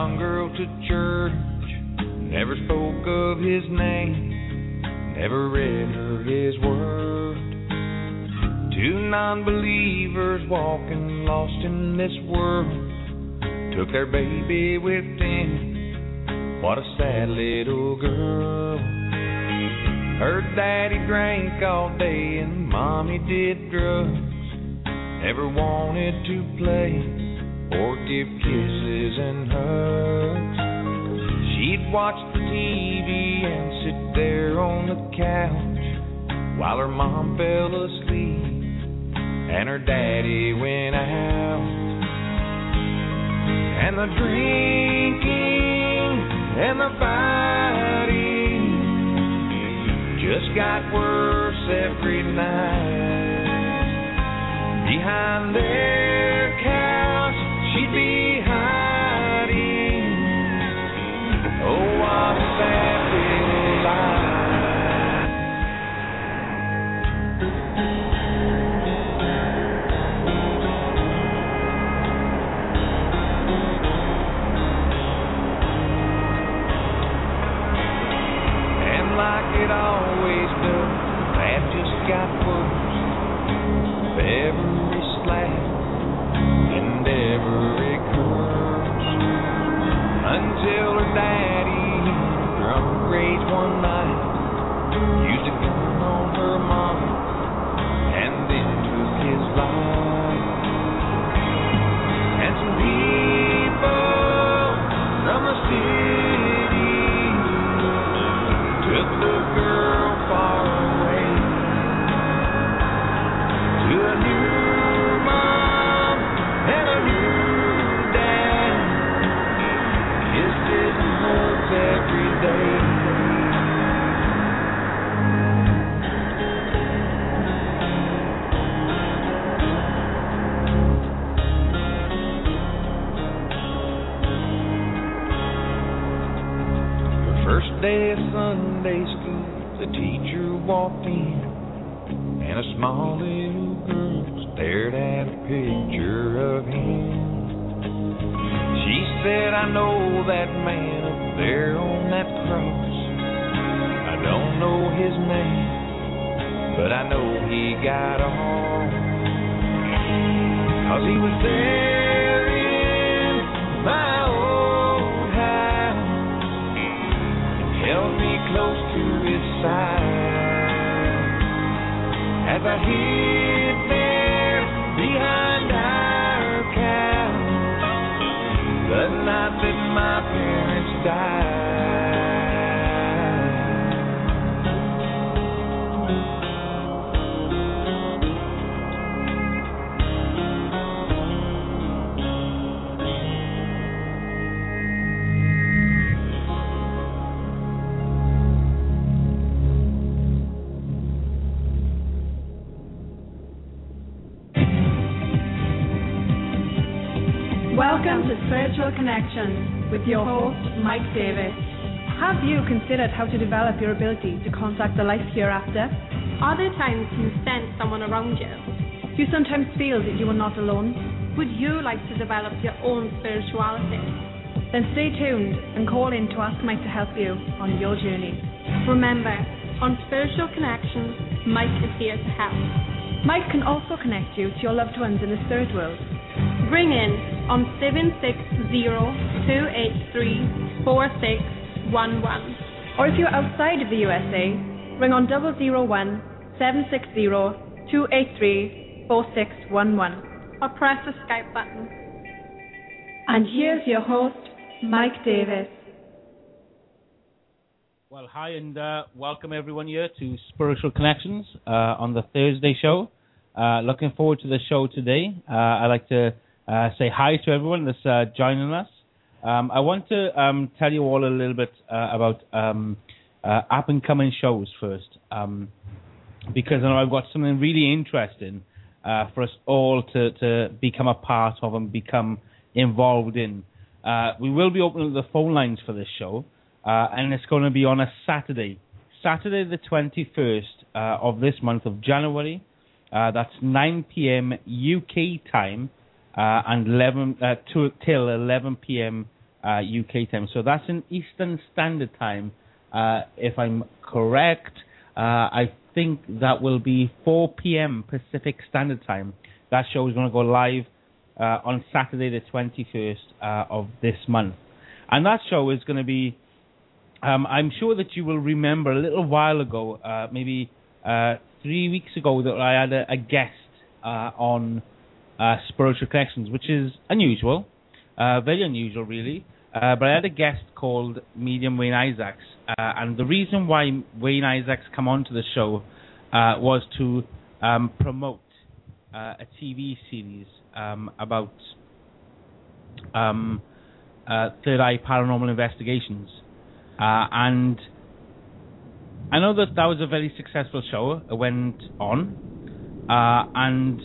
young girl to church, never spoke of his name, never read her his word. Two non-believers walking lost in this world, took their baby with them. What a sad little girl. Her daddy drank all day and mommy did drugs, never wanted to play or give kisses and hugs. She'd watch the TV and sit there on the couch while her mom fell asleep and her daddy went out. And the drinking and the fighting just got worse every night. Behind their couch she'd be hiding. Oh, what a sad little life. And like it always does, that just got worse. Every slap and every curse, until her daddy drunk rage one night, used a gun on her mom and then took his life. And some people from the city took the girl far away to a new mom and a new dad, kisses and hugs every day. The first day of Sunday school, the teacher walked in, and a small little girl stared at a picture of him. She said, I know that man up there on that cross. I don't know his name, but I know he got off. 'Cause he was there in my old house and held me close to his side as I hid there behind our couch the night that my parents died. Welcome to Spiritual Connections with your host, Mike Davis. Have you considered how to develop your ability to contact the life hereafter? Are there times you sense someone around you? Do you sometimes feel that you are not alone? Would you like to develop your own spirituality? Then stay tuned and call in to ask Mike to help you on your journey. Remember, on Spiritual Connections, Mike is here to help. Mike can also connect you to your loved ones in the spirit world. Ring in on 760-283-4611. Or if you're outside of the USA, ring on 001-760-283-4611. Or press the Skype button. And here's your host, Mike Davis. Well, hi and welcome everyone here to Spiritual Connections on the Thursday show. Looking forward to the show today. I'd like to say hi to everyone that's joining us. I want to tell you all a little bit about up-and-coming shows first, because I know I've got something really interesting for us all to become a part of and become involved in. We will be opening the phone lines for this show, and it's going to be on a Saturday the 21st of this month of January. That's 9 p.m. UK time and till 11 p.m. UK time. So that's in Eastern Standard Time. If I'm correct, I think that will be 4 p.m. Pacific Standard Time. That show is going to go live on Saturday the 21st of this month. And that show is going to be, I'm sure that you will remember a little while ago, maybe 3 weeks ago, that I had a guest on Spiritual Connections, which is unusual, very unusual really. But I had a guest called Medium Wayne Isaacs, and the reason why Wayne Isaacs come onto the show was to promote a TV series about Third Eye Paranormal Investigations, and I know that was a very successful show. It went on, and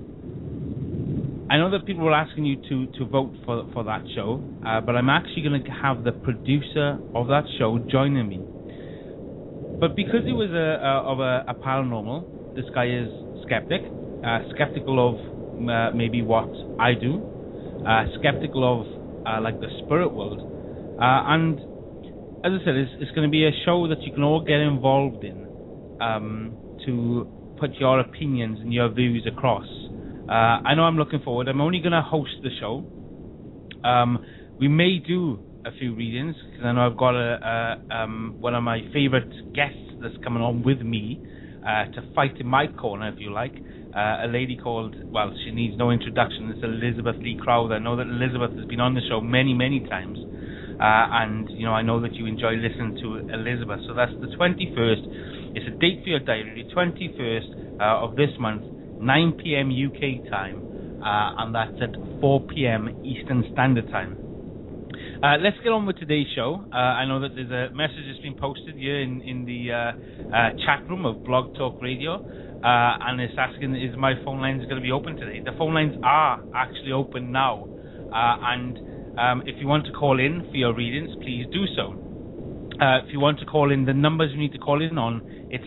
I know that people were asking you to vote for that show, but I'm actually going to have the producer of that show joining me. But because he was a paranormal, this guy is skeptical of maybe what I do, skeptical of like the spirit world, and as I said, it's going to be a show that you can all get involved in to put your opinions and your views across. I know I'm looking forward. I'm only going to host the show. We may do a few readings, because I know I've got one of my favourite guests that's coming on with me to fight in my corner, if you like. A lady called, well, she needs no introduction. It's Elizabeth Lee Crowther. I know that Elizabeth has been on the show many, many times. And, you know, I know that you enjoy listening to Elizabeth. So that's the 21st. It's a date for your diary, 21st of this month, 9 p.m. UK time, and that's at 4 p.m. Eastern Standard Time. Let's get on with today's show. I know that there's a message that's been posted here in the chat room of Blog Talk Radio, and it's asking, is my phone lines going to be open today? The phone lines are actually open now, and if you want to call in for your readings, please do so. If you want to call in, the numbers you need to call in on, it's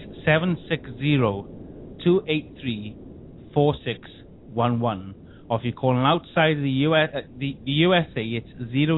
760-283-4611. Or if you're calling outside the USA, it's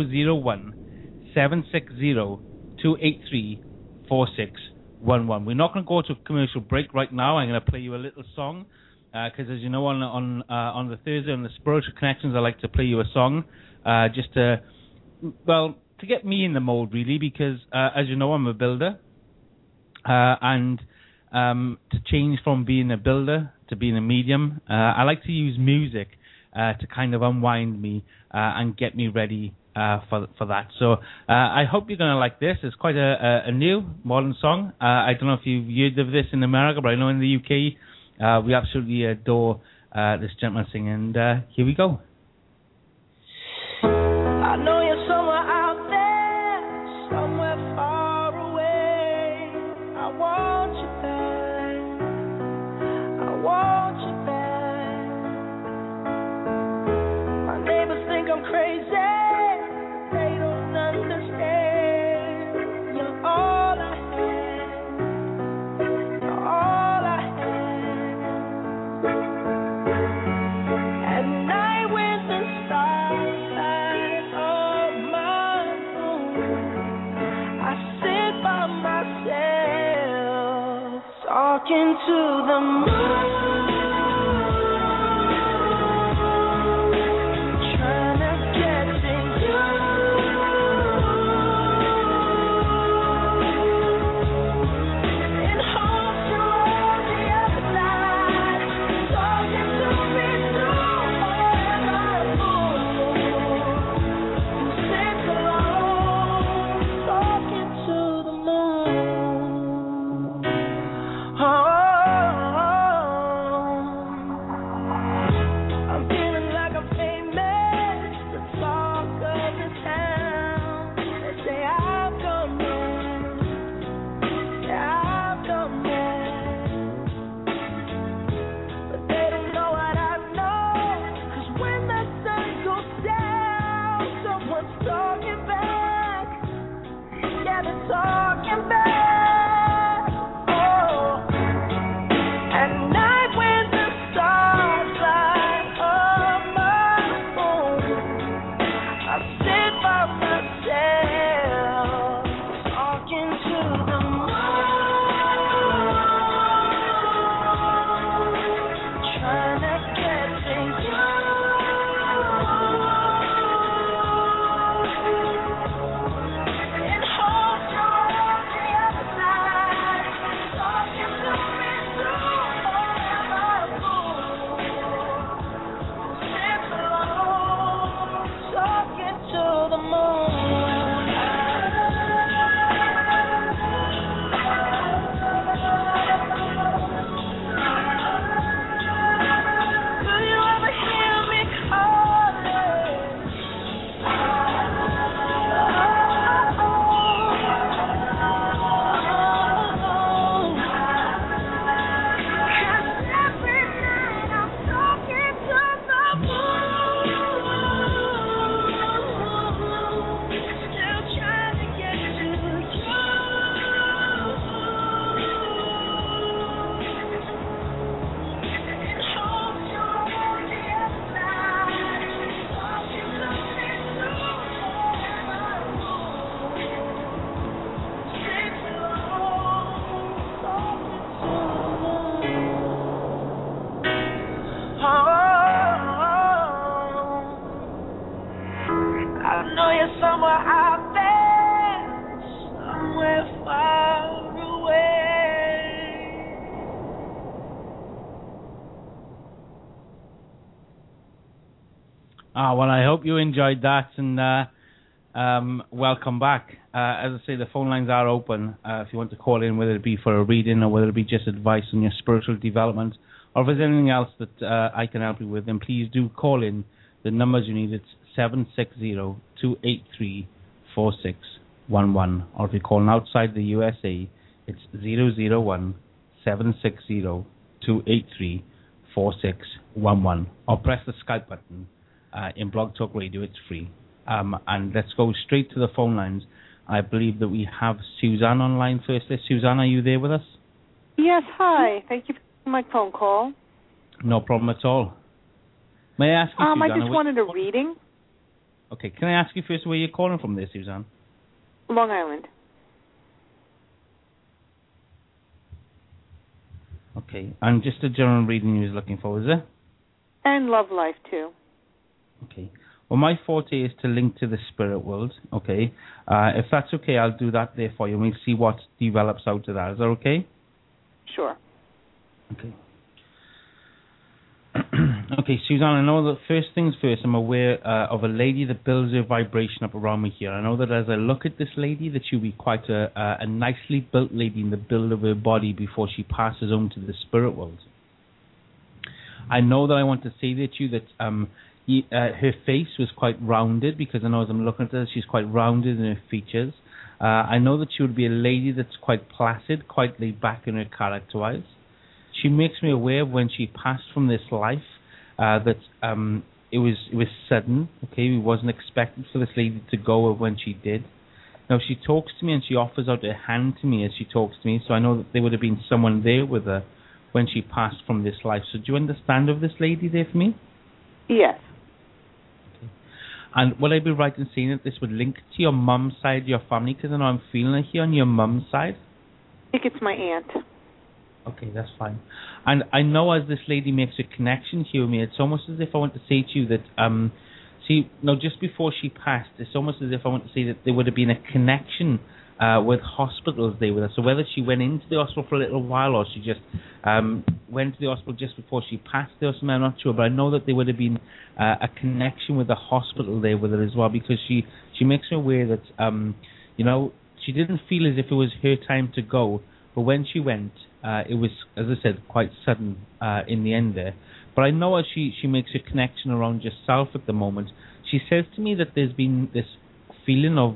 001-760-283-4611. We're not going to go to a commercial break right now. I'm going to play you a little song, because as you know, on the Thursday on the Spiritual Connections, I like to play you a song, just to get me in the mold, really, because as you know, I'm a builder, and to change from being a builder to being a medium, I like to use music to kind of unwind me and get me ready for that. So I hope you're going to like this. It's quite a new, modern song. I don't know if you've heard of this in America, but I know in the UK we absolutely adore this gentleman singing. And here we go. I know you're somewhere out there, somewhere far away. I want you back. I want you back. My neighbors think I'm crazy. They don't understand. You're all I have. You're all I have. At night when the stars light up my room, I sit by myself, talking to the moon. Sit by myself. out there, somewhere far away. Well, I hope you enjoyed that, and welcome back. As I say, the phone lines are open if you want to call in, whether it be for a reading or whether it be just advice on your spiritual development, or if there's anything else that I can help you with, then please do call in. The numbers you need, it's 760-283-4611, or if you're calling outside the USA, it's 001-760-283-4611, or press the Skype button in Blog Talk Radio. It's free. And let's go straight to the phone lines. I believe that we have Suzanne online first. Suzanne, are you there with us? Yes, hi. Thank you for my phone call. No problem at all. May I ask you, Suzanne? I just wanted a reading. Okay, can I ask you first where you're calling from there, Suzanne? Long Island. Okay, and just a general reading you was looking for, is it? And love life, too. Okay. Well, my forte is to link to the spirit world, okay? If that's okay, I'll do that there for you, and we'll see what develops out of that. Is that okay? Sure. Okay. Okay, Suzanne, I know that first things first, I'm aware of a lady that builds her vibration up around me here. I know that as I look at this lady, that she'll be quite a nicely built lady in the build of her body before she passes on to the spirit world. I know that I want to say to you that her face was quite rounded, because I know as I'm looking at her, she's quite rounded in her features. I know that she would be a lady that's quite placid, quite laid back in her character-wise. She makes me aware of when she passed from this life that it was sudden. Okay, we wasn't expected for this lady to go when she did. Now she talks to me and she offers out her hand to me as she talks to me, so I know that there would have been someone there with her when she passed from this life. So do you understand of this lady there for me? Yes. Okay. And would I be right in saying that this would link to your mum's side of your family? Because I know I'm feeling it here on your mum's side. I think it's my aunt. Okay, that's fine. And I know as this lady makes a connection here with me, it's almost as if I want to say to you that, just before she passed, it's almost as if I want to say that there would have been a connection with hospitals there with her. So whether she went into the hospital for a little while or she just went to the hospital just before she passed there or something, I'm not sure. But I know that there would have been a connection with the hospital there with her as well, because she makes me aware that, she didn't feel as if it was her time to go. But when she went, it was, as I said, quite sudden in the end there. But I know as she makes a connection around yourself at the moment, she says to me that there's been this feeling of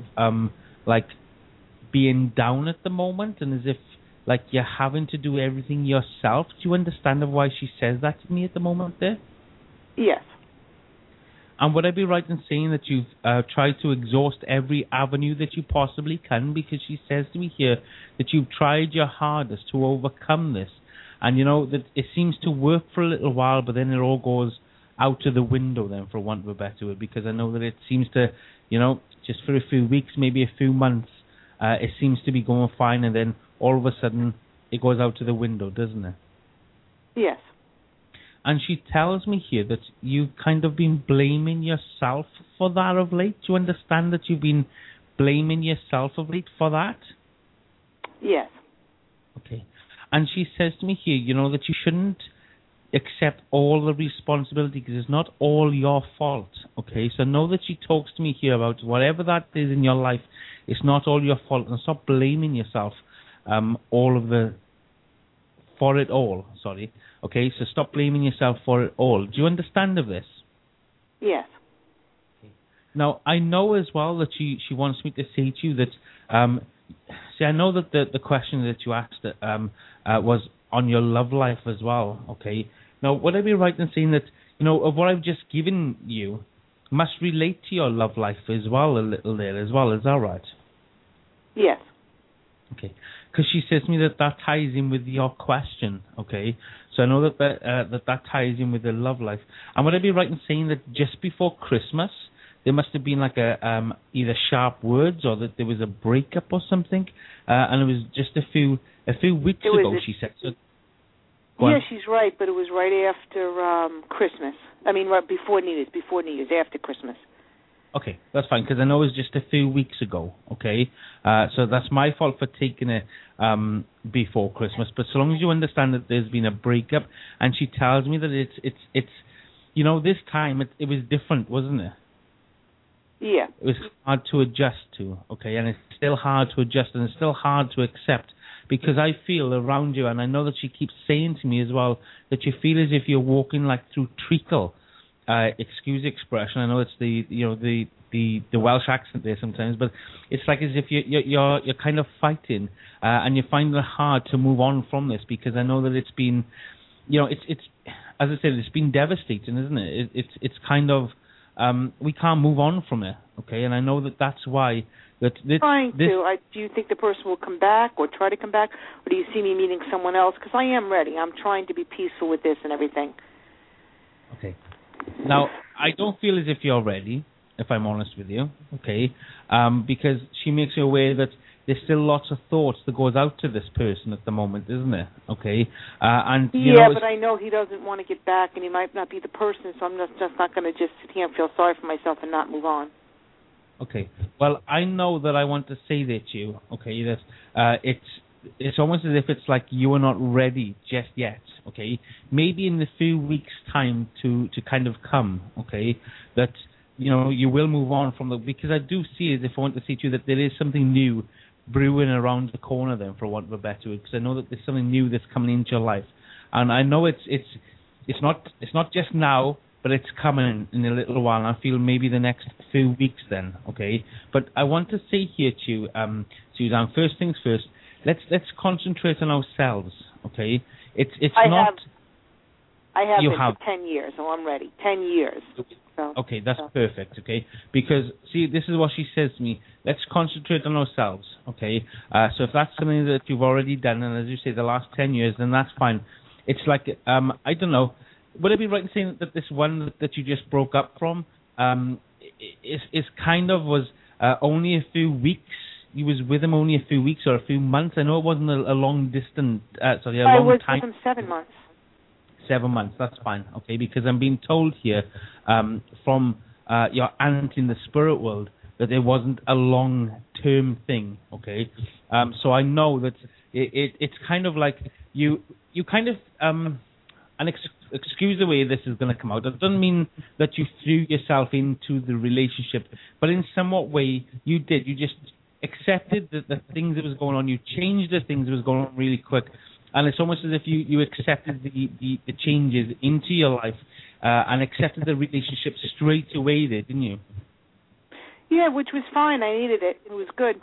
being down at the moment, and as if you're having to do everything yourself. Do you understand of why she says that to me at the moment there? Yes. And would I be right in saying that you've tried to exhaust every avenue that you possibly can? Because she says to me here that you've tried your hardest to overcome this. And, that it seems to work for a little while, but then it all goes out of the window then, for want of a better word. Because I know that it seems to, just for a few weeks, maybe a few months, it seems to be going fine. And then all of a sudden, it goes out to the window, doesn't it? Yes. And she tells me here that you've kind of been blaming yourself for that of late. Do you understand that you've been blaming yourself of late for that? Yes. Okay. And she says to me here, that you shouldn't accept all the responsibility because it's not all your fault. Okay. So know that she talks to me here about whatever that is in your life, it's not all your fault. And stop blaming yourself for it all. Sorry. Okay, so stop blaming yourself for it all. Do you understand of this? Yes. Okay. Now, I know as well that she wants me to say to you that, I know that the question that you asked was on your love life as well, okay? Now, would I be right in saying that, of what I've just given you must relate to your love life as well, a little there as well, is that right? Yes. Okay, because she says to me that ties in with your question, okay? So I know that ties in with the love life. And would I be right in saying that just before Christmas, there must have been either sharp words or that there was a breakup or something, and it was just a few weeks ago, she said. So, yeah, she's right, but it was right after Christmas. I mean, right before New Year's, after Christmas. Okay, that's fine, because I know it was just a few weeks ago, okay? So that's my fault for taking it before Christmas, but so long as you understand that there's been a breakup, and she tells me that it's you know, this time it was different, wasn't it? Yeah. It was hard to adjust to, okay? And it's still hard to adjust, and it's still hard to accept, because I feel around you, and I know that she keeps saying to me as well, that you feel as if you're walking like through treacle. Excuse the expression. I know it's the Welsh accent there sometimes, but it's like as if you're kind of fighting, and you're finding it hard to move on from this, because I know that it's been, you know, it's as I said, it's been devastating, isn't it? It's kind of we can't move on from it, okay? And I know that that's why that do you think the person will come back or try to come back, or do you see me meeting someone else? Because I am ready. I'm trying to be peaceful with this and everything. Okay. Now, I don't feel as if you're ready, if I'm honest with you, okay, because she makes you aware that there's still lots of thoughts that goes out to this person at the moment, isn't there? Okay, and you know, but I know he doesn't want to get back, and he might not be the person, so I'm just not going to just sit here and feel sorry for myself and not move on. Okay, well, I know that I want to say that to you, okay, that it's almost as if it's like you are not ready just yet, okay? Maybe in the few weeks' time to kind of come, okay, that, you know, you will move on from because I do see, as if I want to say to you, that there is something new brewing around the corner then, for want of a better word, because I know that there's something new that's coming into your life. And I know it's not just now, but it's coming in a little while, and I feel maybe the next few weeks then, okay? But I want to say here to you, Suzanne, first things first, let's concentrate on ourselves, okay? I have been for 10 years, so I'm ready. 10 years. So, okay, that's perfect, okay? Because, see, this is what she says to me. Let's concentrate on ourselves, okay? So if that's something that you've already done, and as you say, the last 10 years, then that's fine. It's like, I don't know, would it be right in saying that this one that you just broke up from is kind of was only a few weeks? You was with him only a few weeks or a few months? I know it wasn't a long distance, long time. I was with him 7 months. 7 months, that's fine, okay? Because I'm being told here from your aunt in the spirit world that it wasn't a long-term thing, okay? So I know that it's kind of like you kind of, and excuse the way this is going to come out. It doesn't mean that you threw yourself into the relationship, but in somewhat way you did. You just accepted the things that was going on. You changed the things that was going on really quick. And it's almost as if you accepted the changes into your life and accepted the relationship straight away there, didn't you? Yeah, which was fine. I needed it. It was good.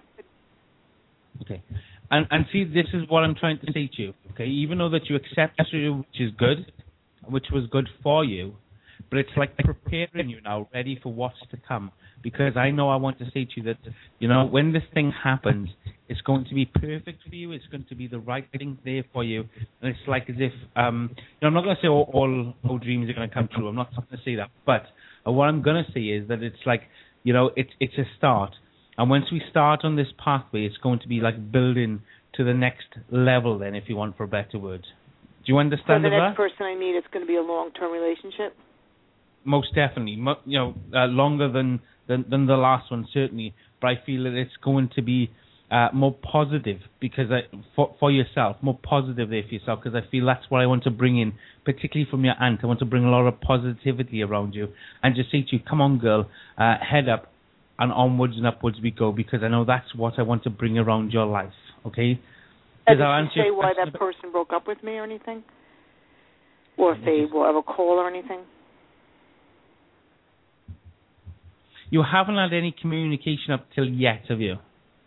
Okay. And see, this is what I'm trying to say to you, okay? Even though that you accept which is good, which was good for you, but it's like preparing you now, ready for what's to come. Because I know I want to say to you that, you know, when this thing happens, it's going to be perfect for you. It's going to be the right thing there for you. And it's like as if, you know, I'm not going to say all dreams are going to come true. I'm not going to say that. But what I'm going to say is that it's like, you know, it's a start. And once we start on this pathway, it's going to be like building to the next level then, if you want, for a better word. Do you understand that? So the next person I meet, it's going to be a long-term relationship? Most definitely. You know, longer than the last one, certainly. But I feel that it's going to be more positive because for yourself, more positive there for yourself, because I feel that's what I want to bring in, particularly from your aunt. I want to bring a lot of positivity around you and just say to you, come on, girl, head up, and onwards and upwards we go, because I know that's what I want to bring around your life, okay? Did you say why that person broke up with me or anything? Or if they will ever call or anything? You haven't had any communication up till yet, have you?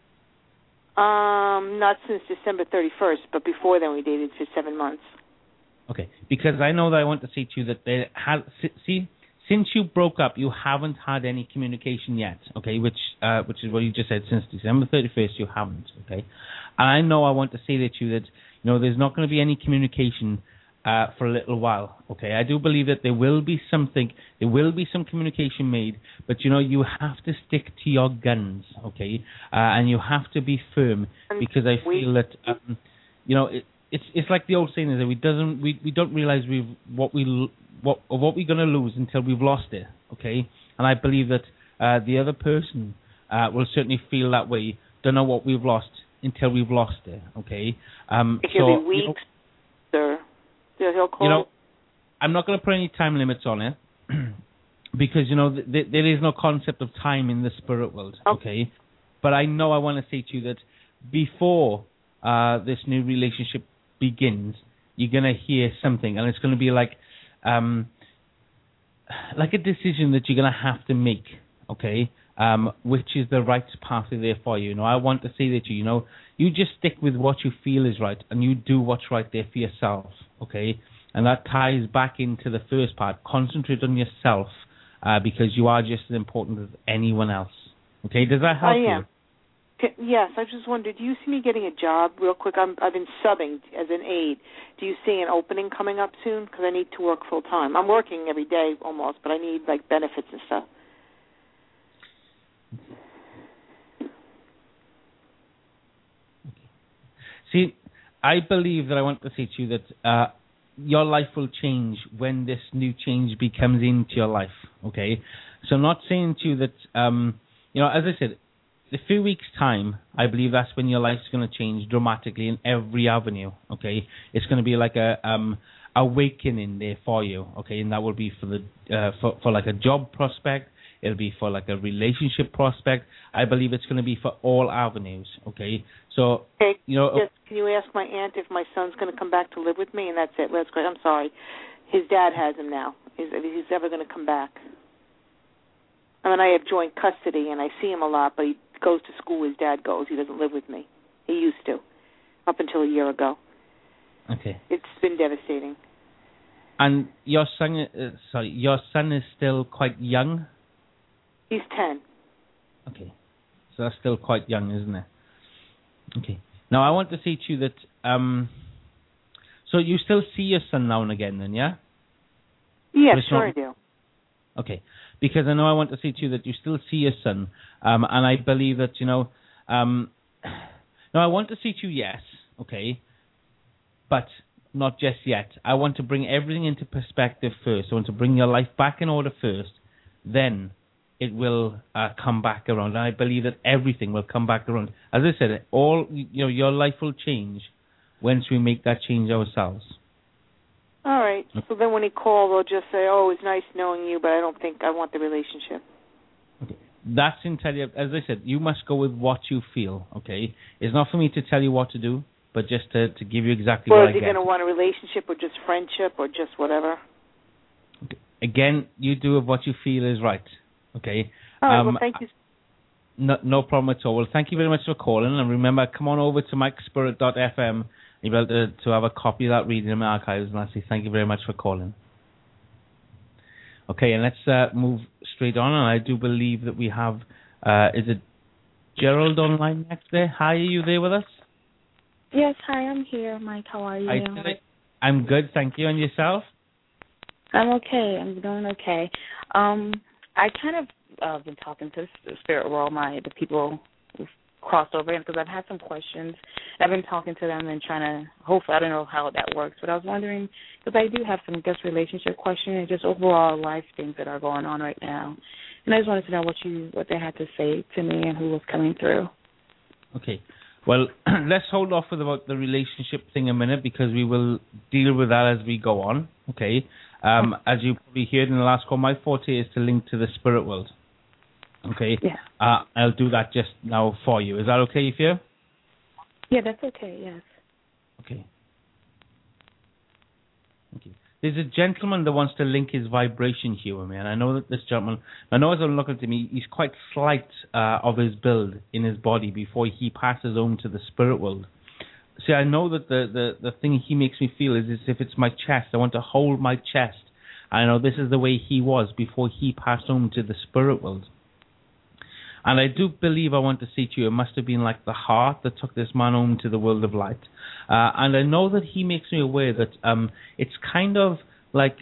Not since December 31st, but before then we dated for 7 months. Okay, because I know that I want to say to you that since you broke up, you haven't had any communication yet, okay, which is what you just said. Since December 31st, you haven't, okay? And I know I want to say that to you that, you know, there's not going to be any communication for a little while, okay? I do believe that there will be some communication made, but, you know, you have to stick to your guns, okay? And you have to be firm, because I feel that, you know, it's like the old saying is that we don't realize what we're going to lose until we've lost it, okay? And I believe that the other person will certainly feel that way. Don't know what we've lost until we've lost it. Okay. It could be weeks, or he'll call. I'm not going to put any time limits on it because there is no concept of time in the spirit world. Okay. But I know I want to say to you that before this new relationship begins, you're going to hear something, and it's going to be like a decision that you're going to have to make, okay, which is the right path there for you. I want to say that to you, you just stick with what you feel is right, and you do what's right there for yourself, okay? And that ties back into the first part. Concentrate on yourself because you are just as important as anyone else, okay? Does that help you? Yes, I just wondered, do you see me getting a job real quick? I've been subbing as an aide. Do you see an opening coming up soon? Because I need to work full time. I'm working every day almost, but I need benefits and stuff. See, I believe that I want to say to you that your life will change when this new change becomes into your life, okay? So I'm not saying to you that, as I said, in a few weeks' time, I believe that's when your life's going to change dramatically in every avenue, okay? It's going to be like a awakening there for you, okay? And that will be for like a job prospect. It'll be for like a relationship prospect. I believe it's going to be for all avenues, okay? So, can you ask my aunt if my son's going to come back to live with me? And that's it. That's great. I'm sorry. His dad has him now. He's ever going to come back. I mean, I have joint custody, and I see him a lot, but he goes to school. His dad goes. He doesn't live with me. He used to, up until a year ago. Okay. It's been devastating. And your son is still quite young? He's 10. Okay. So that's still quite young, isn't it? Okay. Now, I want to say to you that, so you still see your son now and again then, yeah? Yeah, sure I do. Okay. Because I know I want to say to you that you still see your son, and I believe that, no, I want to say to you, yes, okay, but not just yet. I want to bring everything into perspective first. I want to bring your life back in order first, then it will come back around. And I believe that everything will come back around. As I said, your life will change once we make that change ourselves. All right. So then when he calls, I'll just say, oh, it's nice knowing you, but I don't think I want the relationship. Okay. That's entirely, as I said, you must go with what you feel, okay? It's not for me to tell you what to do, but just to give you exactly what I get. Or is he going to want a relationship or just friendship or just whatever? Okay. Again, you do with what you feel is right, okay? All right, well, thank you. No problem at all. Well, thank you very much for calling. And remember, come on over to MikeSpirit.fm. You'll be able to have a copy of that reading in my archives. And I say thank you very much for calling. Okay, and let's move straight on. And I do believe that we have, is it Gerald online next there? Hi, are you there with us? Yes, hi, I'm here. Mike, how are you? I'm good, thank you. And yourself? I'm okay. I'm doing okay. I kind of been talking to the spirit world, the people who've crossed over, because I've had some questions. I've been talking to them and trying to, hopefully, I don't know how that works, but I was wondering, because I do have some just relationship questions and just overall life things that are going on right now. And I just wanted to know what they had to say to me and who was coming through. Okay. Well, let's hold off about the relationship thing a minute, because we will deal with that as we go on, okay? As you probably heard in the last call, my forte is to link to the spirit world. Okay? Yeah. I'll do that just now for you. Is that okay for you? Yeah, that's okay, yes. Okay. There's a gentleman that wants to link his vibration here with me, and I know that this gentleman, as I'm looking at him, he's quite slight of his build in his body before he passes on to the spirit world. See, I know that the thing he makes me feel is as if it's my chest. I want to hold my chest. I know this is the way he was before he passed on to the spirit world. And I do believe I want to say to you, it must have been like the heart that took this man home to the world of light. And I know that he makes me aware that it's kind of like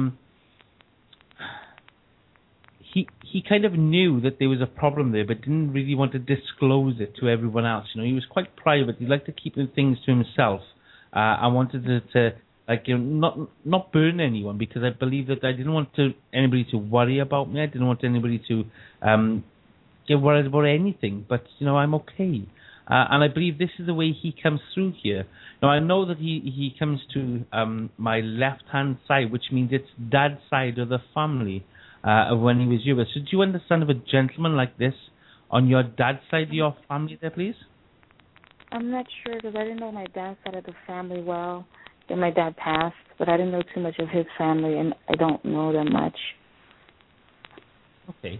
he kind of knew that there was a problem there, but didn't really want to disclose it to everyone else. He was quite private. He liked to keep things to himself. I wanted to like, you know, not burn anyone, because I believe that I didn't want anybody to worry about me. I didn't want anybody to get worried about anything. But you know, I'm okay, and I believe this is the way he comes through here. Now I know that he comes to my left hand side, which means it's dad's side of the family of when he was younger. So do you understand of a gentleman like this on your dad's side of your family there, please? I'm not sure because I didn't know my dad's side of the family well. Then my dad passed, but I didn't know too much of his family, and I don't know them much. Okay.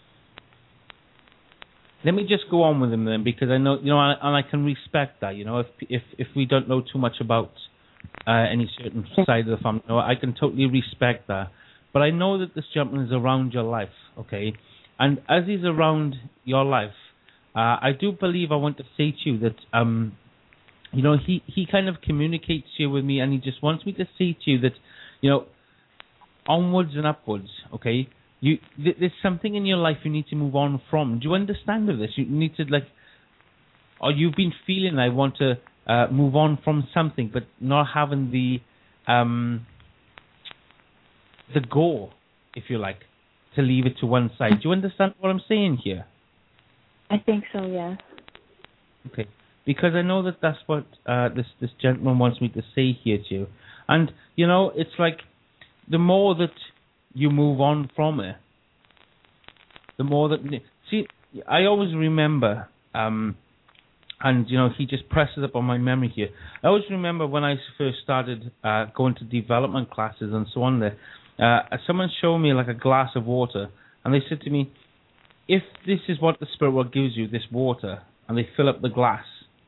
Let me just go on with him then, because I know, you know, and I can respect that. You know, if we don't know too much about any certain side of the family, you know, I can totally respect that. But I know that this gentleman is around your life, okay? And as he's around your life, I do believe I want to say to you that, you know, he kind of communicates here with me, and he just wants me to say to you that, you know, onwards and upwards, okay? There's something in your life you need to move on from. Do you understand of this? You need to, like, or you've been feeling I want to move on from something, but not having the go, if you like, to leave it to one side. Do you understand what I'm saying here? I think so, yes. Okay, because I know that that's what this gentleman wants me to say here to you. And, you know, it's like the more that you move on from it, the more that... See, I always remember, and, you know, he just presses up on my memory here. I always remember when I first started going to development classes and so on there, someone showed me, like, a glass of water, and they said to me, if this is what the spirit world gives you, this water, and they fill up the glass,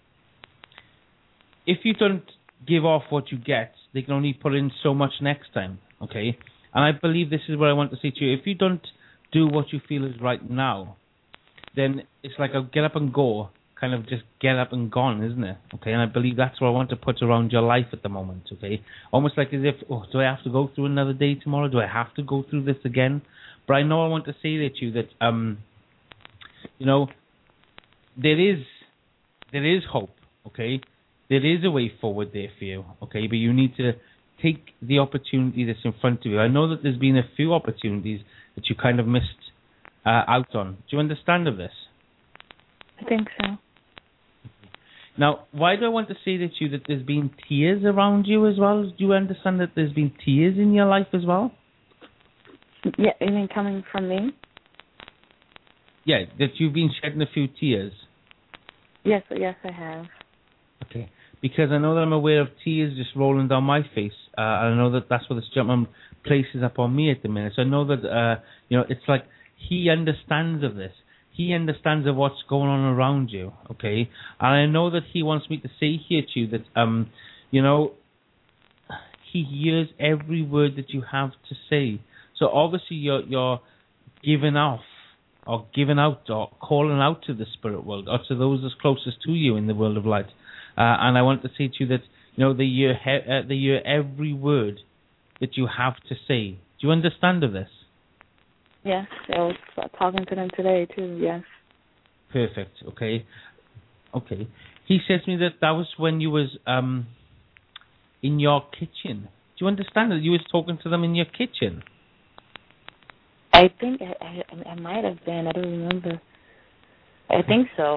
if you don't give off what you get, they can only put in so much next time, okay? And I believe this is what I want to say to you. If you don't do what you feel is right now, then it's like a get up and go, kind of just get up and gone, isn't it? Okay, and I believe that's what I want to put around your life at the moment, okay? Almost like as if, oh, do I have to go through another day tomorrow? Do I have to go through this again? But I know I want to say to you that, you know, there is hope, okay? There is a way forward there for you, okay? But you need to take the opportunity that's in front of you. I know that there's been a few opportunities that you kind of missed out on. Do you understand of this? I think so. Now, why do I want to say to you that there's been tears around you as well? Do you understand that there's been tears in your life as well? Yeah, you mean coming from me? Yeah, that you've been shedding a few tears. Yes, I have. Okay, because I know that I'm aware of tears just rolling down my face. And I know that that's what this gentleman places up on me at the minute. So I know that, you know, it's like he understands of this. He understands of what's going on around you, okay? And I know that he wants me to say here to you that, you know, he hears every word that you have to say. So obviously you're giving off, or giving out, or calling out to the spirit world, or to those that's closest to you in the world of light. And I want to say to you that, you know, they hear every word that you have to say. Do you understand of this? Yes, I was talking to them today too, yes. Perfect, okay. Okay. He says to me that was when you was in your kitchen. Do you understand that you was talking to them in your kitchen? I think I might have been. I don't remember. I think so.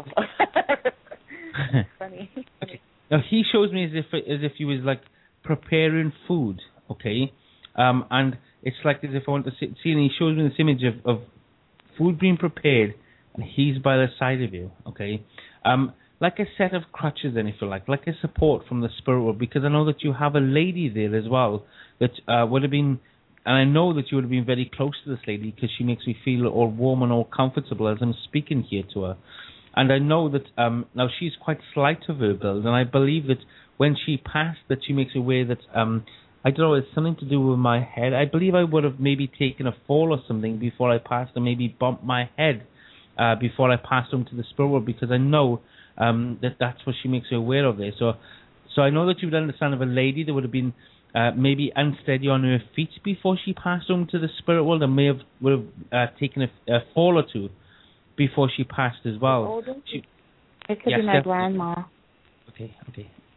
Funny. Okay. Now he shows me as if he was like preparing food, okay, and it's like as if I want to see, and he shows me this image of food being prepared, and he's by the side of you, okay, like a set of crutches, then if you like a support from the spirit world, because I know that you have a lady there as well that would have been. And I know that you would have been very close to this lady because she makes me feel all warm and all comfortable as I'm speaking here to her. And I know that now she's quite slight of her build, and I believe that when she passed, that she makes aware that I don't know, it's something to do with my head. I believe I would have maybe taken a fall or something before I passed, and maybe bumped my head before I passed on to the spirit world, because I know that's what she makes her aware of there. So I know that you would understand of a lady that would have been maybe unsteady on her feet before she passed on to the spirit world, and would have taken a fall or two before she passed as well. It could be my grandma. Okay.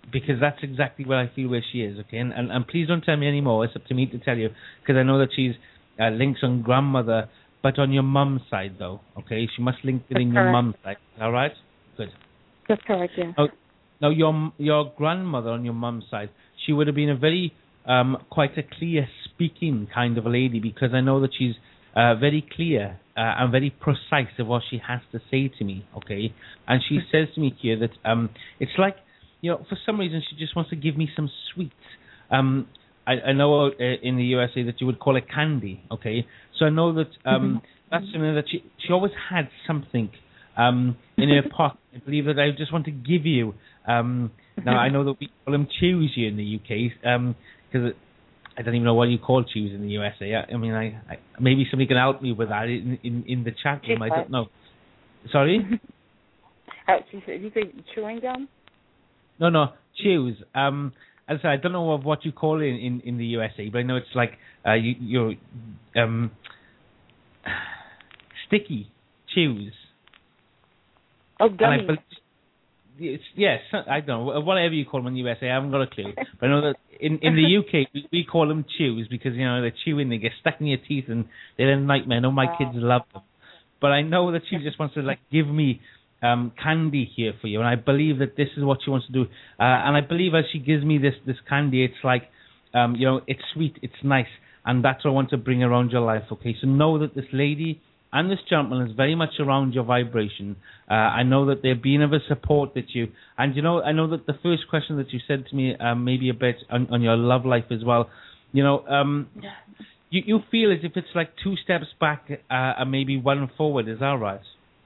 because that's exactly where I feel where she is, okay? And please don't tell me anymore. It's up to me to tell you, because I know that she's links on grandmother, but on your mum's side, though, okay? She must link it in your mum's side. All right? Good. That's correct, yeah. Now, your grandmother on your mum's side, she would have been a very, quite a clear-speaking kind of a lady, because I know that she's very clear and very precise of what she has to say to me, okay? And she says to me here that it's like, for some reason she just wants to give me some sweets. I know in the USA that you would call it candy, okay? So I know that that's something that she always had something in her pocket. I believe that I just want to give you. Now I know that we call them chews here in the UK, because I don't even know what you call chews in the USA. I mean, I maybe somebody can help me with that in the chat room. I don't know. Sorry? Did you say chewing gum? No, chews. As I said, I don't know what you call it in the USA, but I know it's like you're sticky chews. Oh, gummies. Yes, I don't know, whatever you call them in the USA, I haven't got a clue. But I know that in the UK, we call them chews because, they're chewing, they get stuck in your teeth, and they're a nightmare. I know my kids love them. But I know that she just wants to, give me candy here for you, and I believe that this is what she wants to do. And I believe as she gives me this candy, it's like, it's sweet, it's nice, and that's what I want to bring around your life, okay? So know that this lady and this gentleman is very much around your vibration. I know that they're being of a support that you, and I know that the first question that you said to me, maybe a bit on your love life as well, you feel as if it's like 2 steps back and maybe 1 forward. Is that right?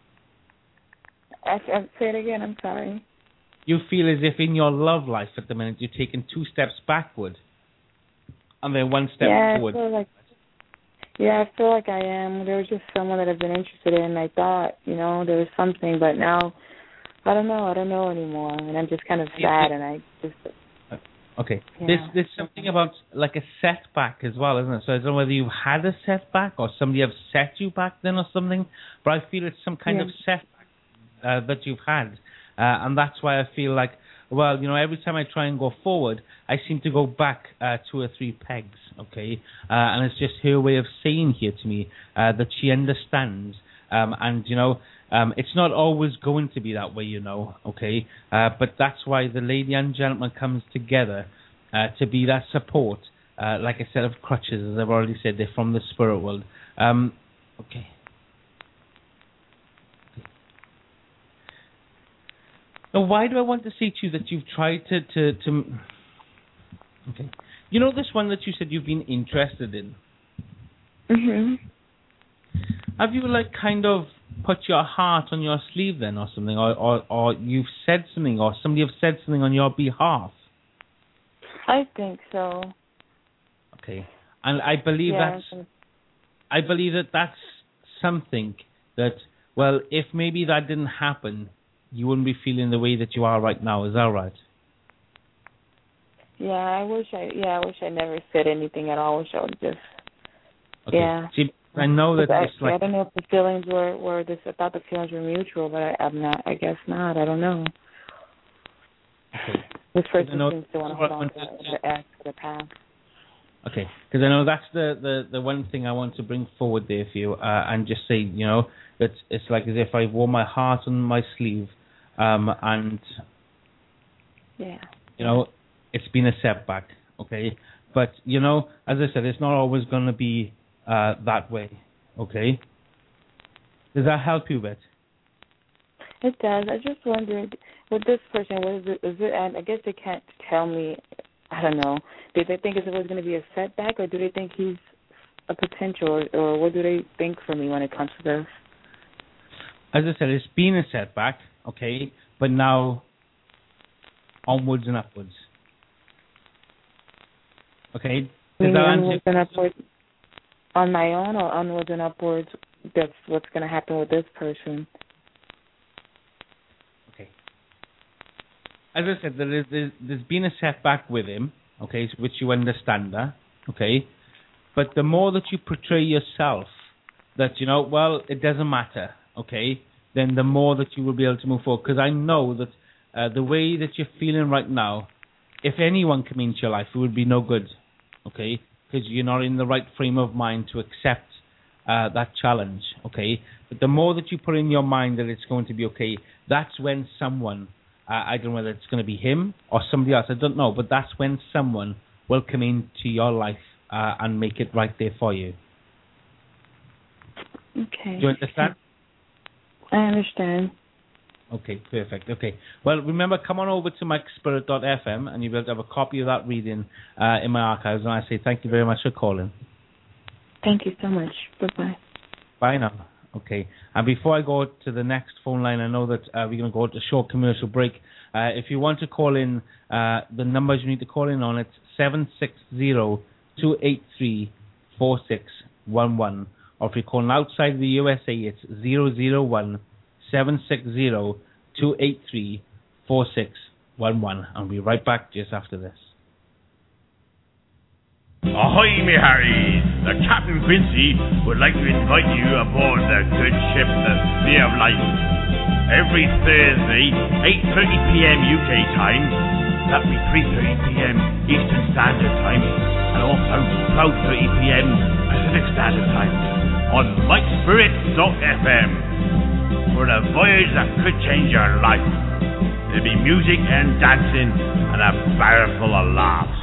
Say it again, I'm sorry. You feel as if in your love life at the minute you're taking 2 steps backward and then 1 step forward. I feel like I am. There was just someone that I've been interested in. I thought, there was something, but now I don't know anymore. And I'm just kind of sad, and I just... Okay. Yeah. There's something about like a setback as well, isn't it? So I don't know whether you've had a setback or somebody have set you back then or something, but I feel it's some kind of setback that you've had. And that's why I feel like, well, every time I try and go forward, I seem to go back 2 or 3 pegs, okay? And it's just her way of saying here to me that she understands. And, it's not always going to be that way, okay? But that's why the lady and gentleman comes together to be that support, like I said, of crutches, as I've already said, they're from the spirit world. Okay. Now, why do I want to say to you that you've tried to okay. This one that you said you've been interested in? Mm-hmm. Have you, kind of put your heart on your sleeve then or something? Or you've said something, or somebody have said something on your behalf? I think so. Okay. And I believe that's something that, well, if maybe that didn't happen, you wouldn't be feeling the way that you are right now. Is that right? Yeah, I wish I never said anything at all. I wish I would just... Okay. Yeah. See, I know that I don't know if the feelings were this. I thought the feelings were mutual, but I'm not. I guess not. I don't know. Okay. This person seems to want to hold on to the past. Okay, because I know that's the one thing I want to bring forward there for you, and just say, that it's like as if I wore my heart on my sleeve, and it's been a setback. Okay, but as I said, it's not always going to be that way. Okay, does that help you a bit? It does. I just wondered, with this person, and I guess they can't tell me. I don't know. Did they think it was going to be a setback, or do they think he's a potential, or what do they think for me when it comes to this? As I said, it's been a setback, okay, but now onwards and upwards. Okay? Onwards and upwards on my own, or onwards and upwards, that's what's going to happen with this person? Okay. As I said, there's been a setback with him, okay, which you understand that, okay, but the more that you portray yourself that, well, it doesn't matter, okay, then the more that you will be able to move forward, because I know that the way that you're feeling right now, if anyone came into your life, it would be no good, okay? Because you're not in the right frame of mind to accept that challenge, okay? But the more that you put in your mind that it's going to be okay, that's when someone, I don't know whether it's going to be him or somebody else, I don't know, but that's when someone will come into your life and make it right there for you. Okay. Do you understand? I understand. Okay, perfect. Okay. Well, remember, come on over to MikeSpirit.fm and you'll be able to have a copy of that reading in my archives. And I say thank you very much for calling. Thank you so much. Bye-bye. Bye now. Okay. And before I go to the next phone line, I know that we're going to go to a short commercial break. If you want to call in, the numbers you need to call in on, it's 760-283-4611. Or if you're calling outside the USA, it's 001-760-283-4611. I'll be right back just after this. Ahoy, me Harry! The Captain Quincy would like to invite you aboard the good ship, the Sphere of Life. Every Thursday, 8:30 p.m. UK time, that'll be 3:30 p.m. Eastern Standard Time, and also 12:30 p.m. Pacific Standard Time, on MikeSpirit.fm, for a voyage that could change your life. There'll be music and dancing, and a barrel full of laughs.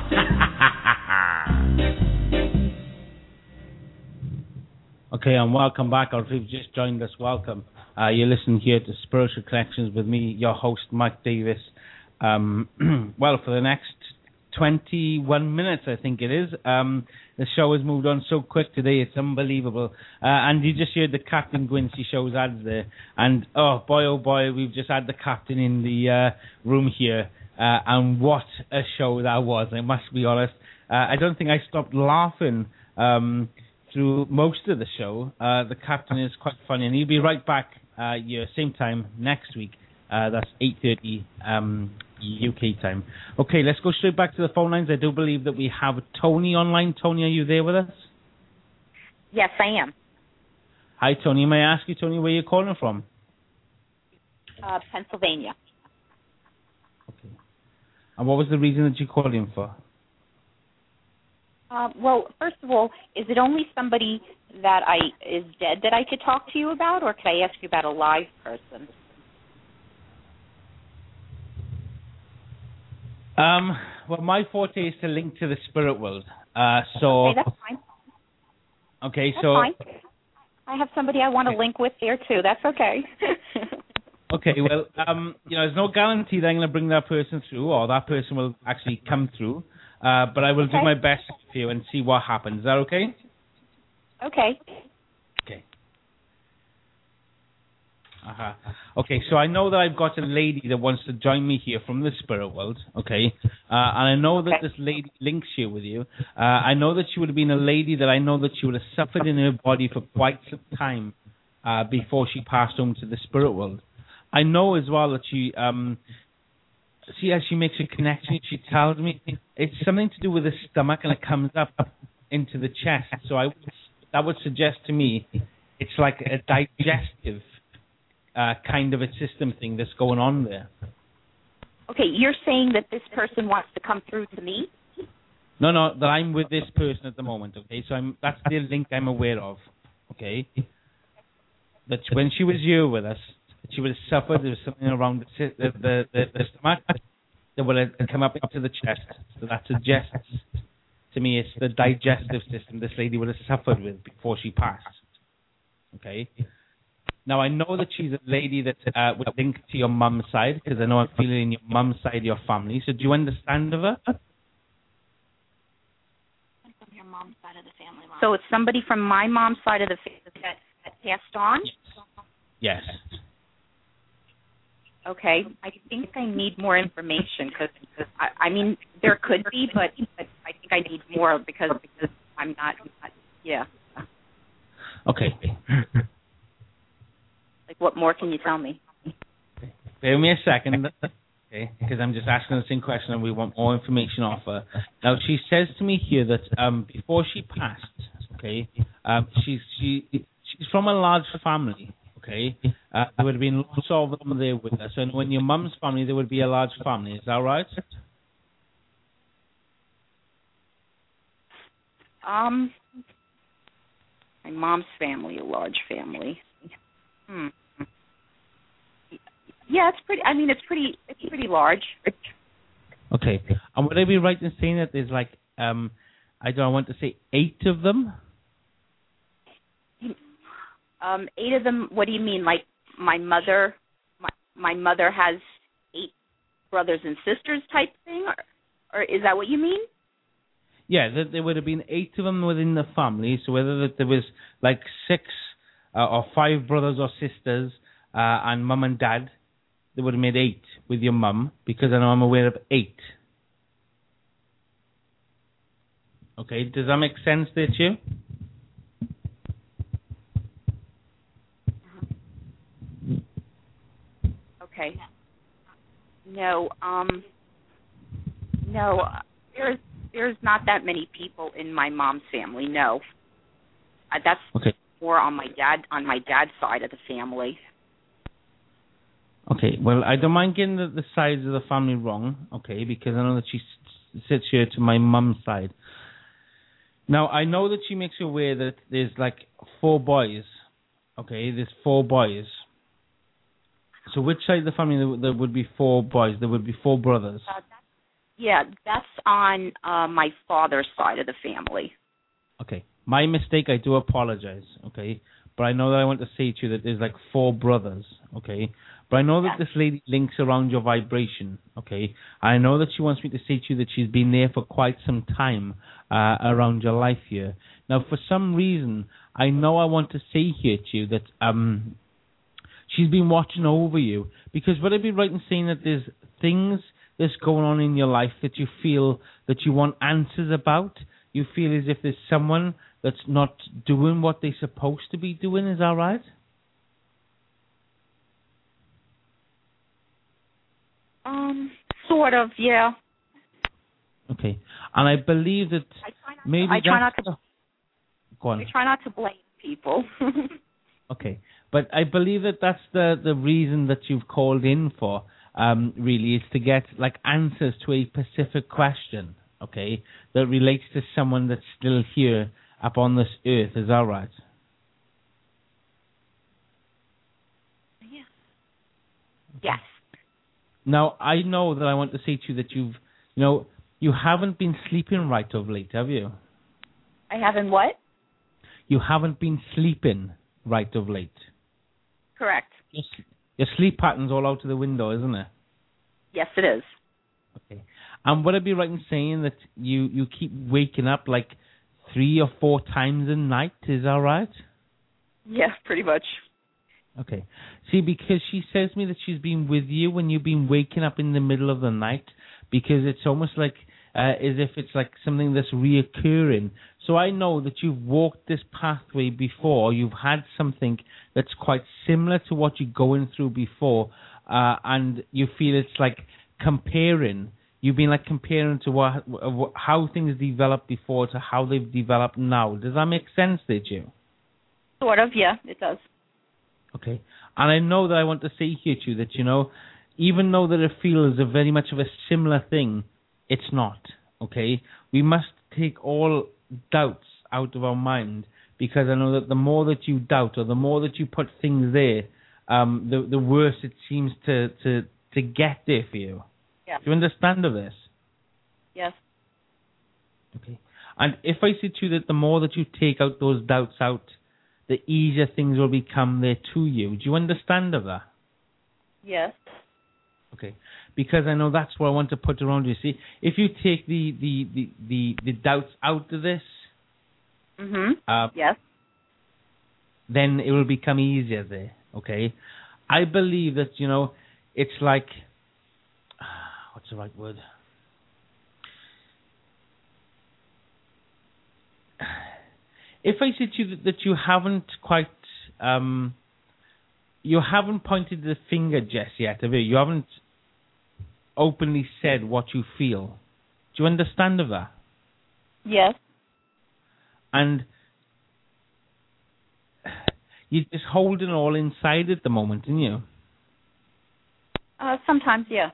Okay, and welcome back, or if you've just joined us, welcome. You're listening here to Spiritual Connections with me, your host, Mike Davis. Well, for the next 21 minutes, I think it is. The show has moved on so quick today, it's unbelievable. And you just heard the Captain Quincy show's ads there. And oh boy, we've just had the captain in the room here. And what a show that was, I must be honest. I don't think I stopped laughing through most of the show. The captain is quite funny, and he'll be right back same time next week. That's 8:30 UK time. Okay, let's go straight back to the phone lines. I do believe that we have Tony online. Tony, are you there with us? Yes, I am. Hi, Tony. May I ask you, Tony, where you're calling from? Pennsylvania. Okay. And what was the reason that you called in for? Well, first of all, is it only somebody that is dead that I could talk to you about, or could I ask you about a live person? Well, my forte is to link to the spirit world. Okay, that's fine. Okay, that's so fine. I have somebody I want to link with there too. That's okay. Okay, well, there's no guarantee that I'm going to bring that person through, or that person will actually come through. But I will do my best for you and see what happens. Is that okay? Okay. Okay. Okay, so I know that I've got a lady that wants to join me here from the spirit world, okay? And I know that this lady links here with you. I know that she would have been a lady that I know that she would have suffered in her body for quite some time before she passed on to the spirit world. I know as well that she, as she makes a connection, she tells me it's something to do with the stomach and it comes up into the chest. So that would suggest to me it's like a digestive kind of a system thing that's going on there. Okay, you're saying that this person wants to come through to me? No, that I'm with this person at the moment, okay? So that's the link I'm aware of, okay? That when she was here with us, she would have suffered. There was something around the stomach that would have come up to the chest. So that suggests to me it's the digestive system this lady would have suffered with before she passed, okay? Now, I know that she's a lady that would link to your mum's side, because I know I'm feeling in your mum's side of your family. So do you understand of her? From your mom's side of the family. So it's somebody from my mom's side of the family that passed on? Yes. Okay. I think I need more information, because I mean, there could be, but I think I need more because I'm not, yeah. Okay. Like, what more can you tell me? Bear with me a second, okay, because I'm just asking the same question and we want more information off her. Now, she says to me here that before she passed, okay, she's from a large family, Okay, there would have been lots of them there with us. And when your mum's family, there would be a large family. Is that right? My mom's family, a large family. Yeah, it's pretty. I mean, it's pretty large. Okay, and would I be right in saying that there's like, I want to say 8 of them? 8 of them. What do you mean? Like my mother? My mother has 8 brothers and sisters, type thing, or is that what you mean? Yeah, that there would have been 8 of them within the family. So whether that there was like 6 or 5 brothers or sisters and mum and dad, they would have made 8 with your mum, because I know I'm aware of 8. Okay, does that make sense there to you? Okay. No, there's not that many people in my mom's family. No, that's okay. More on my dad's side of the family. Okay, well, I don't mind getting the sides of the family wrong, okay, because I know that she sits here to my mum's side. Now, I know that she makes you aware that there's like 4 boys, okay, there's 4 boys. So which side of the family there would be 4 boys? There would be 4 brothers. That's on my father's side of the family. Okay, my mistake, I do apologize, okay, but I know that I want to say to you that there's like 4 brothers, okay. But I know that this lady links around your vibration, okay? I know that she wants me to say to you that she's been there for quite some time around your life here. Now, for some reason, I know I want to say here to you that she's been watching over you. Because would I be right in saying that there's things that's going on in your life that you feel that you want answers about? You feel as if there's someone that's not doing what they're supposed to be doing, is that right? Sort of, yeah. Okay, and I believe that I try not to. Go on. I try not to blame people. Okay, but I believe that that's the reason that you've called in for. Really, is to get like answers to a specific question. Okay, that relates to someone that's still here upon this earth. Is that right? Yeah. Yes. Now, I know that I want to say to you that you haven't been sleeping right of late, have you? I haven't what? You haven't been sleeping right of late. Correct. Your sleep pattern's all out of the window, isn't it? Yes, it is. Okay. And would I be right in saying that you keep waking up like 3 or 4 times a night? Is that right? Yeah, pretty much. Okay. See, because she says to me that she's been with you when you've been waking up in the middle of the night, because it's almost like as if it's like something that's reoccurring. So I know that you've walked this pathway before. You've had something that's quite similar to what you're going through before, and you feel it's like comparing. You've been like comparing to how things developed before to how they've developed now. Does that make sense, did you? Sort of, yeah, it does. Okay. And I know that I want to say here to you that, even though that it feels very much of a similar thing, it's not. Okay? We must take all doubts out of our mind, because I know that the more that you doubt or the more that you put things there, the worse it seems to get there for you. Yeah. Do you understand of this? Yes. Okay. And if I say to you that the more that you take out those doubts out, the easier things will become there to you. Do you understand of that? Yes. Okay. Because I know that's what I want to put around you. See, if you take the doubts out of this, yes, then it will become easier there. Okay. I believe that, it's like, what's the right word? If I say to you that you haven't quite, you haven't pointed the finger just yet, have you? You haven't openly said what you feel. Do you understand of that? Yes. And you're just holding it all inside at the moment, aren't you? Sometimes, yeah.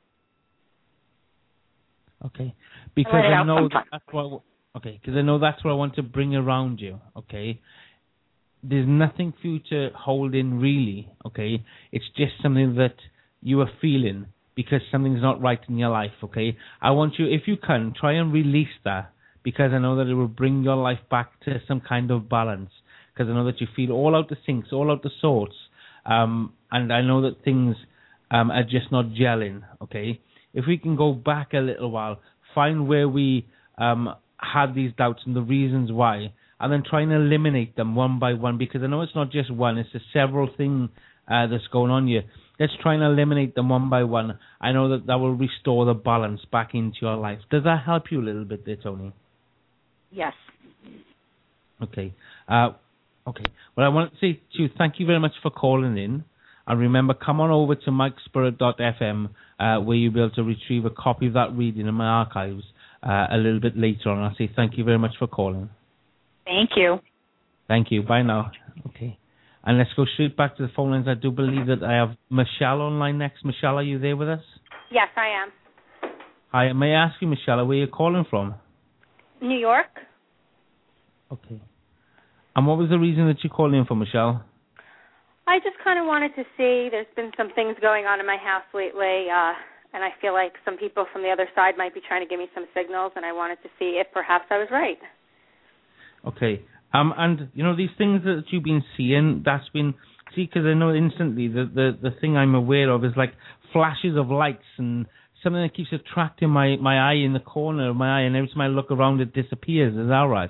Okay, because I know that's what. Okay, because I know that's what I want to bring around you. Okay, there's nothing for you to hold in really. Okay, it's just something that you are feeling because something's not right in your life. Okay, I want you, if you can, try and release that, because I know that it will bring your life back to some kind of balance. Because I know that you feel all out the sinks, all out the sorts, and I know that things are just not gelling. Okay. If we can go back a little while, find where we had these doubts and the reasons why, and then try and eliminate them one by one, because I know it's not just one, it's a several thing that's going on here. Let's try and eliminate them one by one. I know that will restore the balance back into your life. Does that help you a little bit there, Tony? Yes. Okay. Okay. Well, I want to say to you, thank you very much for calling in. And remember, come on over to MikeSpirit.fm, where you'll be able to retrieve a copy of that reading in my archives a little bit later on. I'll say thank you very much for calling. Thank you. Thank you. Bye now. Okay. And let's go straight back to the phone lines. I do believe that I have Michelle online next. Michelle, are you there with us? Yes, I am. Hi. May I ask you, Michelle, where you're calling from? New York. Okay. And what was the reason that you're calling in for, Michelle? I just kind of wanted to see, there's been some things going on in my house lately, and I feel like some people from the other side might be trying to give me some signals, and I wanted to see if perhaps I was right. Okay. And, you know, these things that you've been seeing, that's been, see, because I know instantly the thing I'm aware of is like flashes of lights and something that keeps attracting my eye in the corner of my eye, and every time I look around it disappears. Is that right?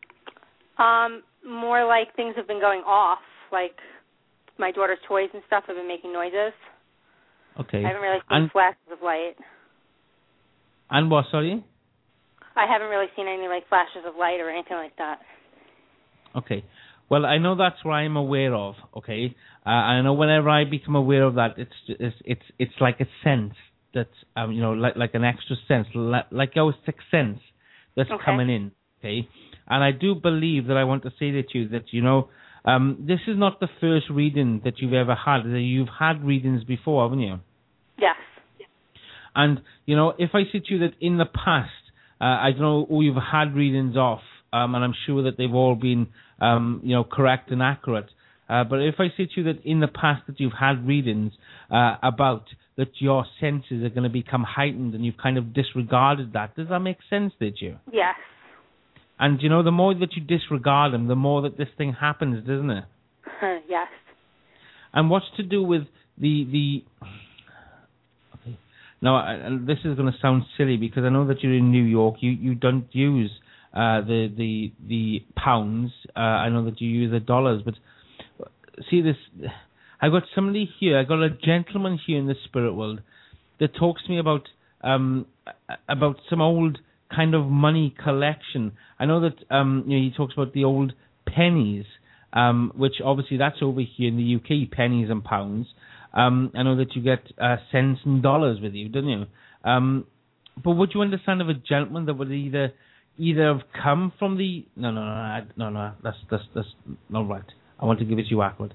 More like things have been going off, like my daughter's toys and stuff have been making noises. Okay. I haven't really seen flashes of light. And what, sorry? I haven't really seen any like flashes of light or anything like that. Okay. Well, I know that's what I'm aware of. Okay. I know whenever I become aware of that, it's like a sense that's you know, like an extra sense, like our sixth sense that's coming in. Okay. And I do believe that I want to say to you that, you know, this is not the first reading that you've ever had. You've had readings before, haven't you? Yes. And, you know, if I say to you that in the past, I don't know who you've had readings off, and I'm sure that they've all been, you know, correct and accurate. But if I say to you that in the past that you've had readings about that your senses are going to become heightened and you've kind of disregarded that, does that make sense, did you? Yes. And, you know, the more that you disregard them, the more that this thing happens, doesn't it? Yes. And what's to do with the okay. Now, this is going to sound silly because I know that you're in New York. You don't use the pounds. I know that you use the dollars. But see this, I got somebody here. I got a gentleman here in the spirit world that talks to me about some old kind of money collection. I know that you know, he talks about the old pennies, which obviously that's over here in the UK, pennies and pounds. I know that you get cents and dollars with you, don't you? But would you understand of a gentleman that would either have come from the no, that's not right. I want to give it to you accurate.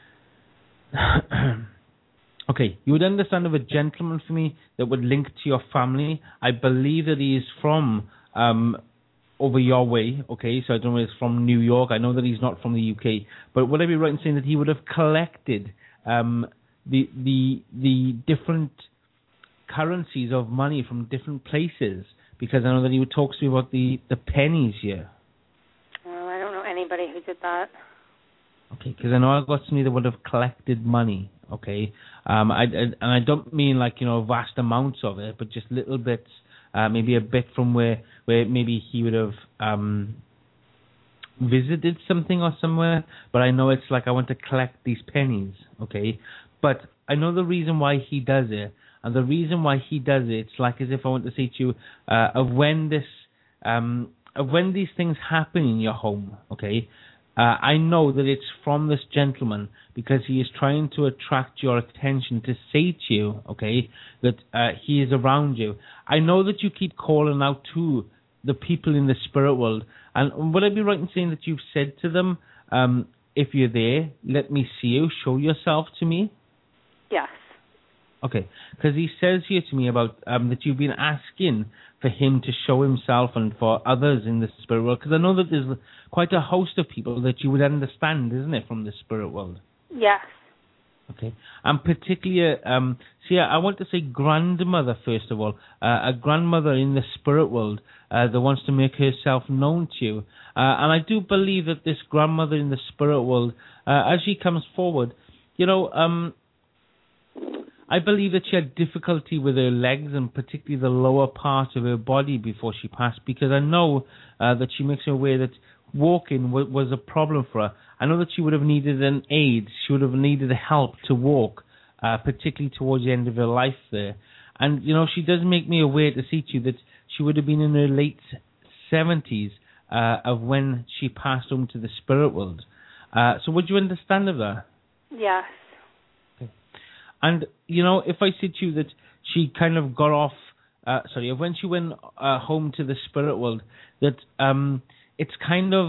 Okay, you would understand of a gentleman for me that would link to your family. I believe that he is from over your way, okay? So I don't know if he's from New York. I know that he's not from the UK. But would I be right in saying that he would have collected the different currencies of money from different places? Because I know that he would talk to me about the pennies here. Well, I don't know anybody who did that. Okay, because I know I got somebody that would have collected money, okay? And I don't mean like, you know, vast amounts of it, but just little bits, maybe a bit from where maybe he would have visited something or somewhere. But I know it's like I want to collect these pennies, okay? But I know the reason why he does it, and the reason why he does it, it's like as if I want to say to you, of when these things happen in your home, okay? I know that it's from this gentleman because he is trying to attract your attention to say to you, okay, that he is around you. I know that you keep calling out to the people in the spirit world. And would I be right in saying that you've said to them, if you're there, let me see you, show yourself to me? Yes. Okay, because he says here to me about that you've been asking for him to show himself and for others in the spirit world, because I know that there's quite a host of people that you would understand, isn't it, from the spirit world? Yes. Okay, and particularly, I want to say grandmother, first of all, a grandmother in the spirit world that wants to make herself known to you. And I do believe that this grandmother in the spirit world, as she comes forward, I believe that she had difficulty with her legs and particularly the lower part of her body before she passed, because I know that she makes me aware that walking was a problem for her. I know that she would have needed an aid. She would have needed help to walk, particularly towards the end of her life there. And, she does make me aware to see to you that she would have been in her late 70s of when she passed on to the spirit world. So would you understand of that? Yes. And, if I said to you that she kind of got off, when she went home to the spirit world, that it's kind of,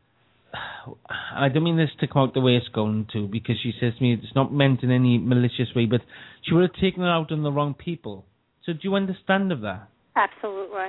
I don't mean this to come out the way it's going to, because she says to me it's not meant in any malicious way, but she would have taken it out on the wrong people. So do you understand of that? Absolutely.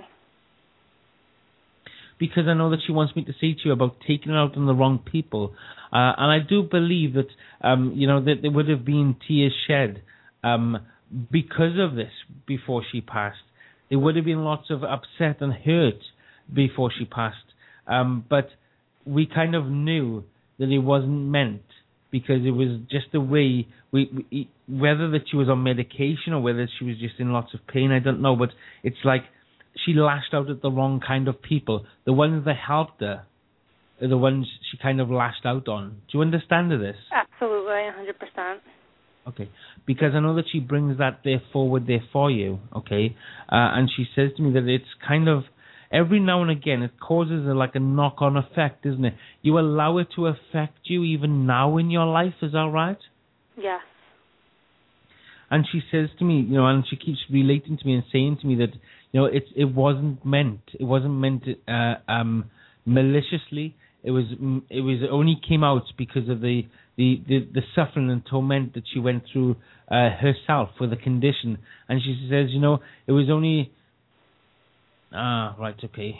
Because I know that she wants me to say to you about taking it out on the wrong people. And I do believe that, that there would have been tears shed because of this before she passed. There would have been lots of upset and hurt before she passed. But we kind of knew that it wasn't meant, because it was just the way, whether that she was on medication or whether she was just in lots of pain, I don't know. But it's like she lashed out at the wrong kind of people. The ones that helped her are the ones she kind of lashed out on. Do you understand this? Absolutely, 100%. Okay, because I know that she brings that there forward there for you, okay? And she says to me that it's kind of, every now and again, it causes a knock-on effect, isn't it? You allow it to affect you even now in your life, is that right? Yes. And she says to me, and she keeps relating to me and saying to me that, it wasn't meant. It wasn't meant maliciously. It only came out because of the suffering and torment that she went through herself with the condition. And she says, it was only. Right, okay.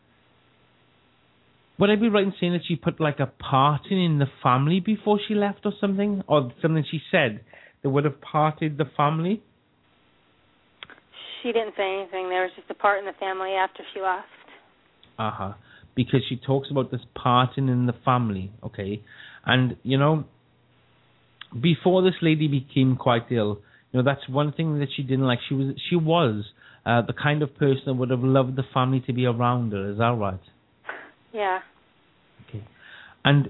Would I be right in saying that she put a parting in the family before she left or something? Or something she said that would have parted the family? She didn't say anything. There was just a part in the family after she left. Because she talks about this parting in the family, okay? And, before this lady became quite ill, that's one thing that she didn't like. She was the kind of person that would have loved the family to be around her. Is that right? Yeah. Okay. And,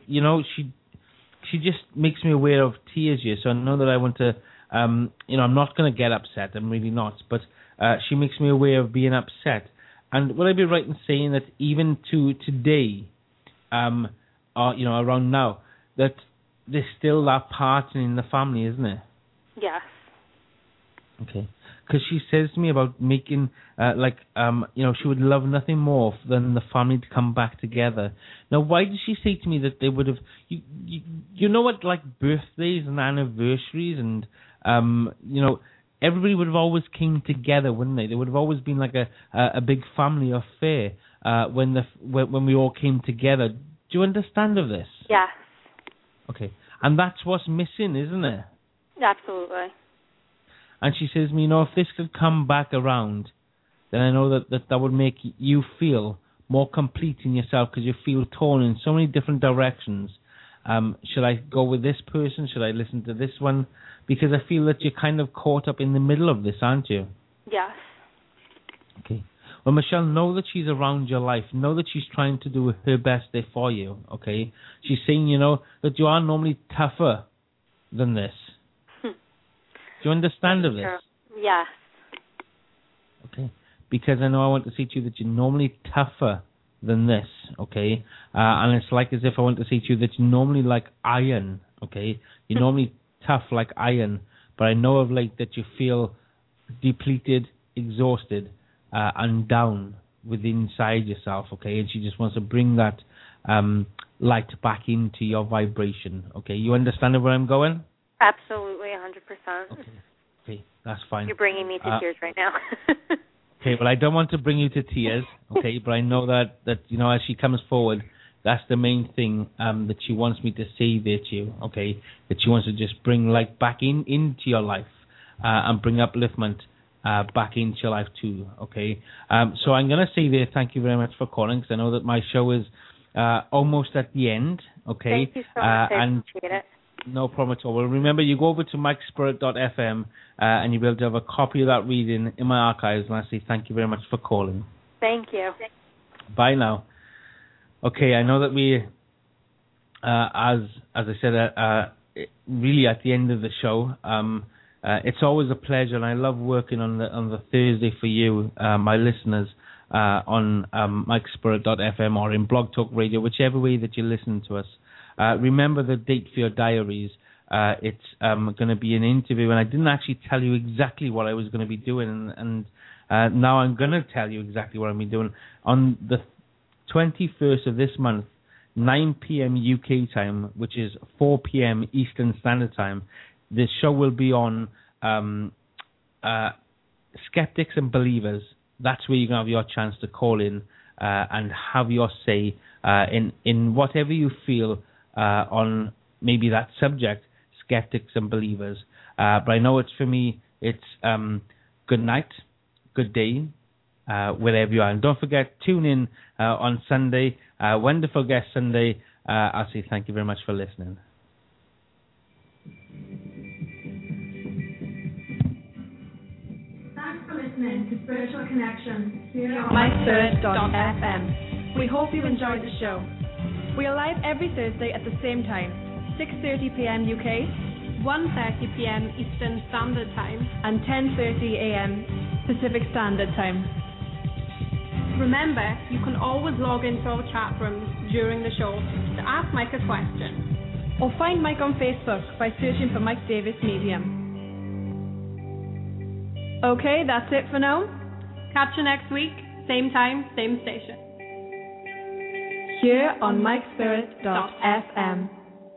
she just makes me aware of tears here. So I know that I want to, I'm not going to get upset. I'm really not. But she makes me aware of being upset. And would I be right in saying that even to today, around now, that there's still that parting in the family, isn't it? Yes. Okay. Because she says to me about making, she would love nothing more than the family to come back together. Now, why did she say to me that they would have, you know what, birthdays and anniversaries and, everybody would have always came together, wouldn't they? There would have always been a big family affair when we all came together. Do you understand of this? Yes. Okay. And that's what's missing, isn't it? Absolutely. And she says to me, if this could come back around, then I know that would make you feel more complete in yourself, because you feel torn in so many different directions. Should I go with this person? Should I listen to this one? Because I feel that you're kind of caught up in the middle of this, aren't you? Yes. Okay. Well, Michelle, know that she's around your life. Know that she's trying to do her best there for you, okay? She's saying, that you are normally tougher than this. Do you understand of this? Yes. Okay. Because I know I want to say to you that you're normally tougher than this, okay? And it's like as if I want to say to you that you're normally like iron, okay? You're normally tough like iron, but I know of late that you feel depleted, exhausted, and down within inside yourself, okay? And she just wants to bring that light back into your vibration. Okay, you understand where I'm going? Absolutely, 100%. Okay, that's fine. You're bringing me to tears right now. Okay, well, I don't want to bring you to tears, okay, but I know that you know, as she comes forward, that's the main thing that she wants me to say there to you, okay, that she wants to just bring light back into your life and bring upliftment back into your life too, okay. So I'm going to say there, thank you very much for calling, because I know that my show is almost at the end, okay. Thank you so much, I appreciate it. No problem at all. Well, remember, you go over to mikespirit.fm and you'll be able to have a copy of that reading in my archives. And I say thank you very much for calling. Thank you. Bye now. Okay, I know that we, as I said, really at the end of the show, it's always a pleasure, and I love working on the Thursday for you, my listeners, on mikespirit.fm or in Blog Talk Radio, whichever way that you listen to us. Remember the date for your diaries. It's going to be an interview, and I didn't actually tell you exactly what I was going to be doing, and now I'm going to tell you exactly what I'm going to be doing. On the 21st of this month, 9 p.m. UK time, which is 4 p.m. Eastern Standard Time, this show will be on Skeptics and Believers. That's where you're going to have your chance to call in and have your say in whatever you feel on maybe that subject, Skeptics and Believers. But I know it's, for me, it's good night, good day, wherever you are. And don't forget, tune in on Sunday, Wonderful Guest Sunday. I'll say thank you very much for listening. Thanks for listening to Spiritual Connection here on myspirit.fm. We hope you enjoyed the show. We are live every Thursday at the same time, 6:30 p.m. UK, 1:30 p.m. Eastern Standard Time, and 10:30 a.m. Pacific Standard Time. Remember, you can always log into our chat rooms during the show to ask Mike a question, or find Mike on Facebook by searching for Mike Davis Medium. Okay, that's it for now. Catch you next week, same time, same station. Here on mikespirit.fm.